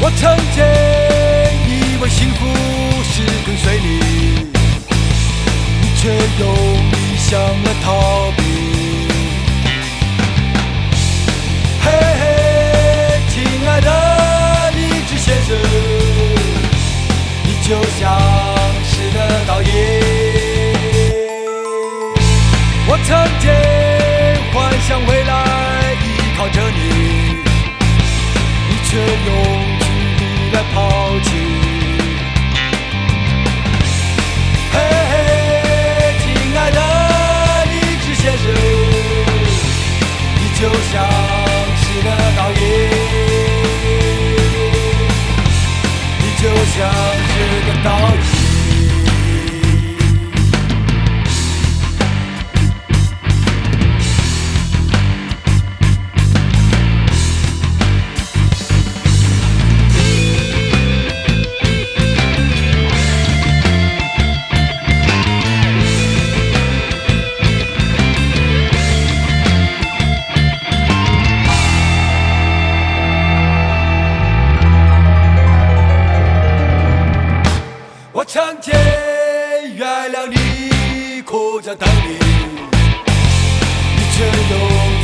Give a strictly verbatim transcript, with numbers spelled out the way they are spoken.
我曾经以为幸福是跟随你，你却用力想了逃避。嘿嘿，亲爱的理智先生，你就像是个导演。我曾经幻想未来依靠着你，你却用距离来抛弃。嘿嘿，亲爱的理智先生，你就像是个导演，你就像是个导演。我常见原谅你，哭着等你，你却又